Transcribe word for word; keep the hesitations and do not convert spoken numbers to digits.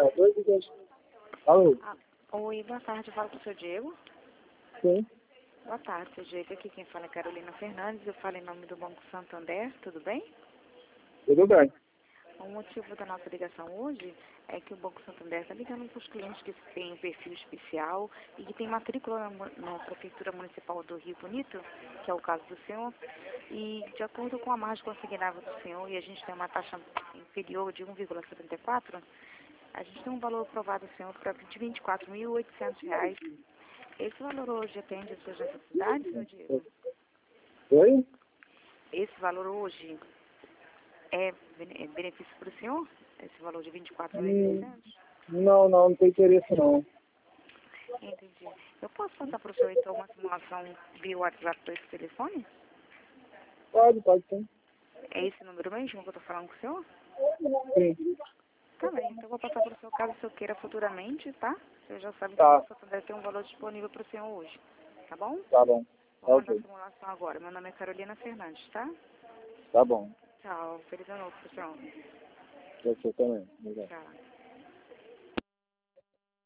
É, dois dias. Alô? Ah, oi, boa tarde, eu falo com o seu Diego. Sim, Boa tarde, seu Diego. Aqui quem fala é Carolina Fernandes, eu falo em nome do Banco Santander, tudo bem? tudo bem. O motivo da nossa ligação hoje é que o Banco Santander está ligando para os clientes que têm um perfil especial e que têm matrícula na, mu- na Prefeitura Municipal do Rio Bonito, que é o caso do senhor, e de acordo com a margem consignável do senhor, e a gente tem uma taxa inferior de um vírgula setenta e quatro, a gente tem um valor aprovado do senhor pra- de vinte e quatro mil e oitocentos reais. Esse valor hoje atende às suas necessidades, senhor Diego? Oi? Esse valor hoje é bene- é benefício para o senhor? Esse valor de vinte e quatro mil e Hum, oitocentos? não, não, não tem interesse não. Entendi. Eu posso passar para o senhor então uma simulação via WhatsApp para esse telefone? Pode, pode sim. É esse número mesmo que eu estou falando com o senhor? Sim, Tá bem, então eu vou passar para o senhor caso o senhor queira futuramente, tá? Você já sabe que o tá, Banco Santander tem um valor disponível para o senhor hoje, tá bom? tá bom. Vou Tá mandar a ok, simulação agora. Meu nome é Carolina Fernandes, tá? tá bom. Tchau. Feliz ano novo pro senhor. Você também. Obrigado. Tchau.